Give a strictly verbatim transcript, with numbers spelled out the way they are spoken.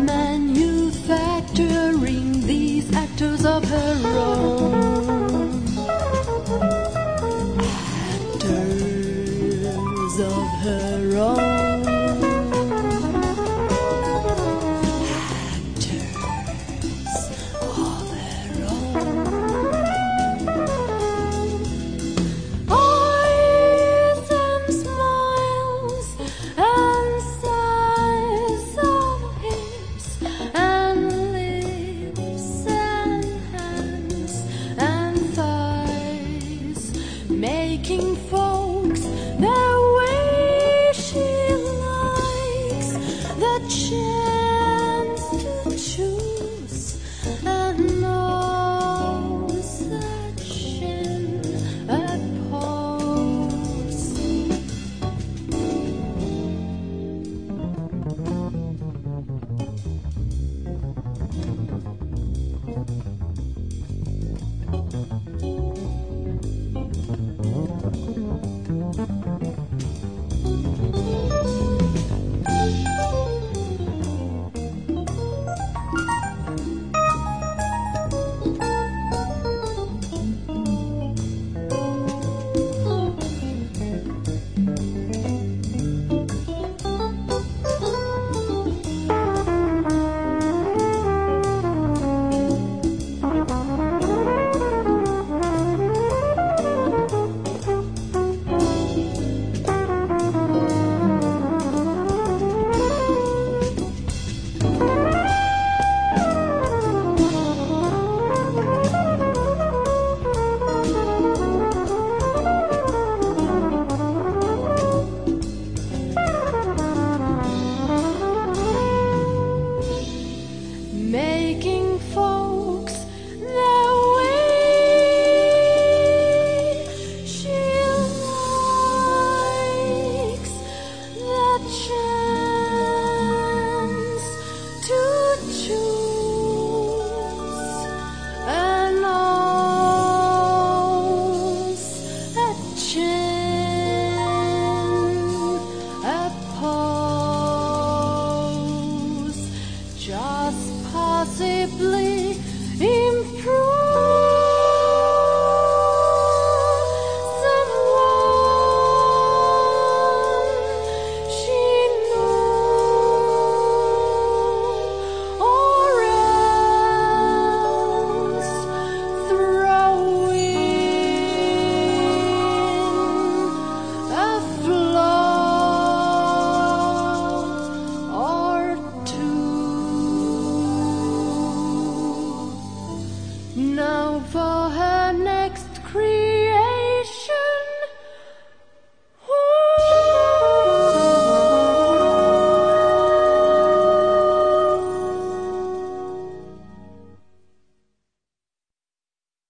manufacturing these actors of her own. Actors of her own. Making folks their way she likes, the chance to choose, and knows that she'll oppose. Making folks their way she likes, the chance to choose, and knows that she'll oppose. Just possibly improve.